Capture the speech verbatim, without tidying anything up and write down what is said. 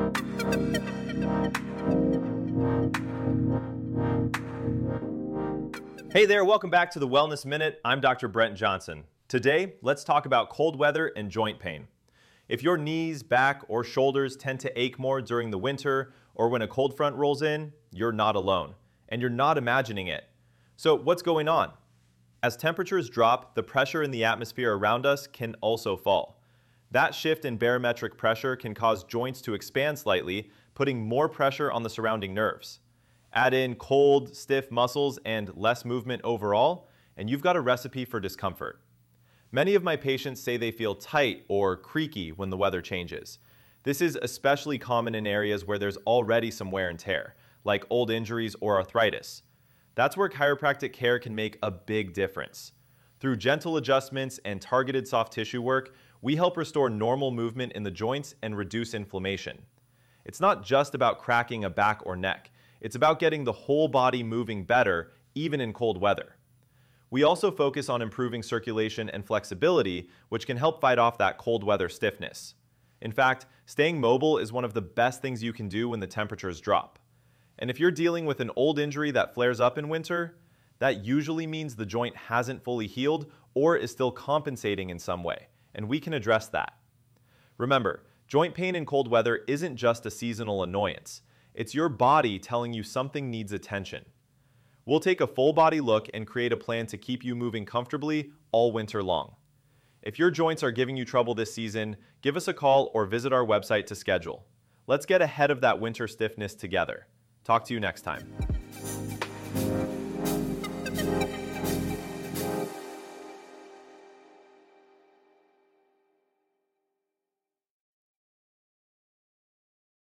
Hey there, welcome back to the Wellness Minute. I'm Doctor Brent Johnson. Today, let's talk about cold weather and joint pain. If your knees, back, or shoulders tend to ache more during the winter or when a cold front rolls in, you're not alone, and you're not imagining it. So what's going on? As temperatures drop, the pressure in the atmosphere around us can also fall. That shift in barometric pressure can cause joints to expand slightly, putting more pressure on the surrounding nerves. Add in cold, stiff muscles and less movement overall, and you've got a recipe for discomfort. Many of my patients say they feel tight or creaky when the weather changes. This is especially common in areas where there's already some wear and tear, like old injuries or arthritis. That's where chiropractic care can make a big difference. Through gentle adjustments and targeted soft tissue work, we help restore normal movement in the joints and reduce inflammation. It's not just about cracking a back or neck. It's about getting the whole body moving better, even in cold weather. We also focus on improving circulation and flexibility, which can help fight off that cold weather stiffness. In fact, staying mobile is one of the best things you can do when the temperatures drop. And if you're dealing with an old injury that flares up in winter, that usually means the joint hasn't fully healed or is still compensating in some way, and we can address that. Remember, joint pain in cold weather isn't just a seasonal annoyance. It's your body telling you something needs attention. We'll take a full body look and create a plan to keep you moving comfortably all winter long. If your joints are giving you trouble this season, give us a call or visit our website to schedule. Let's get ahead of that winter stiffness together. Talk to you next time.